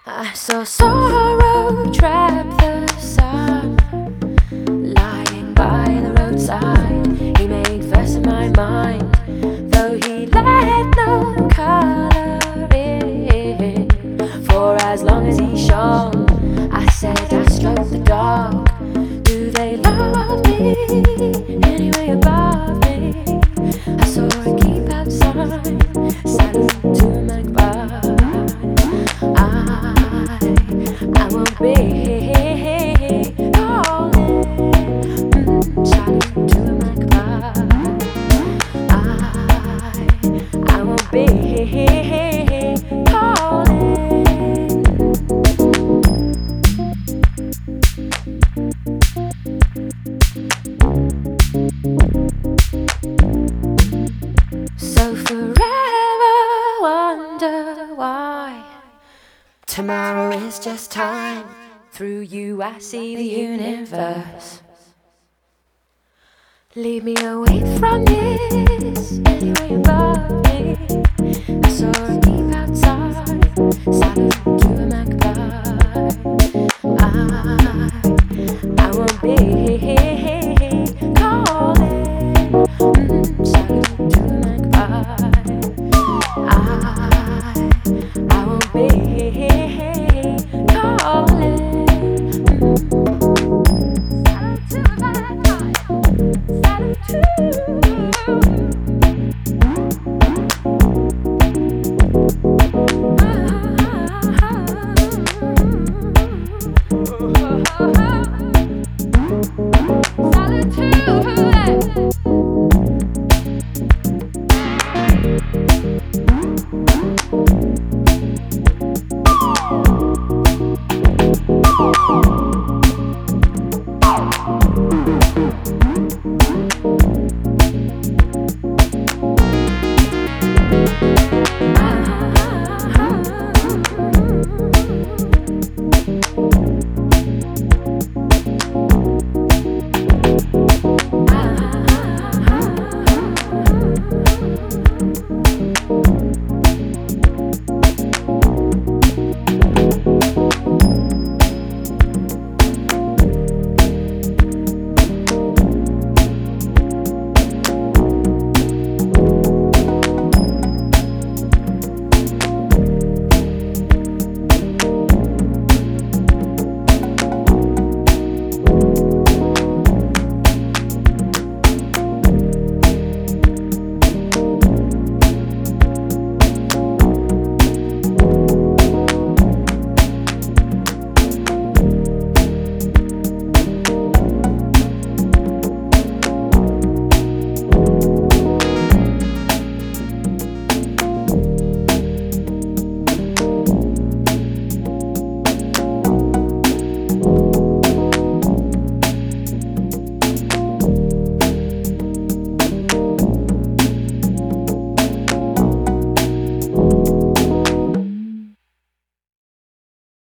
I saw sorrow trap the sun, lying by the roadside. He made verse in my mind, though he let no color in. For as long as he shone, I said I stroked the dark. Do they love me anyway above me? I saw a keep outside, silent to a magpie. I won't be calling, silent to a magpie. I won't be calling. So forever wonder why tomorrow is just time. Through you I see the universe. Leave me away from this, anyway above me. I saw a keep outside, silent